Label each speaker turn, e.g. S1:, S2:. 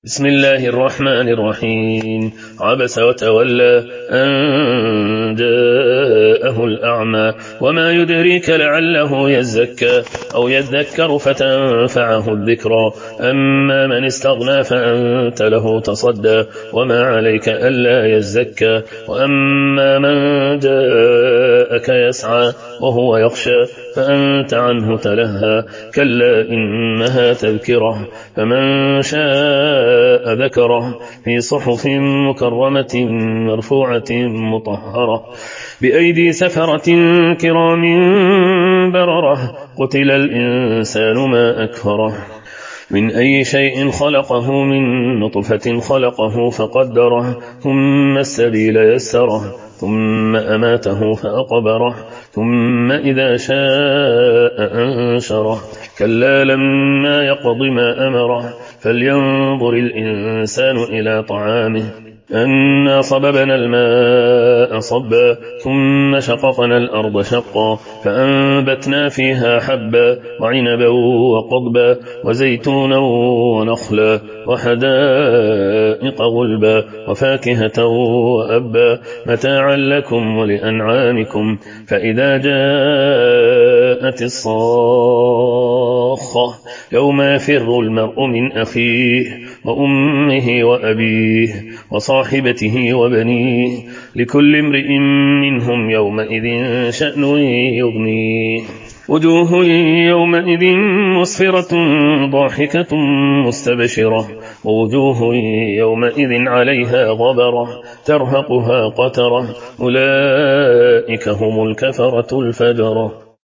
S1: بسم الله الرحمن الرحيم. عبس وتولى أن جاءه الأعمى وما يدريك لعله يزكى أو يذكر فتنفعه الذكرى أما من استغنى فأنت له تصدى وما عليك ألا يزكى وأما من جاءك يسعى وهو يخشى فأنت عنه تلهى كلا إنها تذكرة فمن شاء ذكره في صحف مكرمة مرفوعة مطهرة بأيدي سفرة كرام بررة قتل الإنسان ما أكفره من أي شيء خلقه من نطفة خلقه فقدره ثم السبيل يسره ثم أماته فأقبره ثم إذا شاء أنشره كلا لما يقض ما أمره فلينظر الإنسان إلى طعامه أنا صببنا الماء صبا ثم شققنا الأرض شقا فأنبتنا فيها حبا وعنبا وقضبا وزيتونا ونخلا وحدائق غلبا وفاكهة وأبا متاعا لكم ولأنعامكم فإذا جاءت الصاخة يوم يفر المرء من أخيه وأمه وأبيه وصاحبته وبنيه لكل امرئ منهم يومئذ شأن يغنيه وجوه يومئذ مسفرة ضاحكة مستبشرة ووجوه يومئذ عليها غبرة ترهقها قترة أولئك هم الكفرة الفجرة.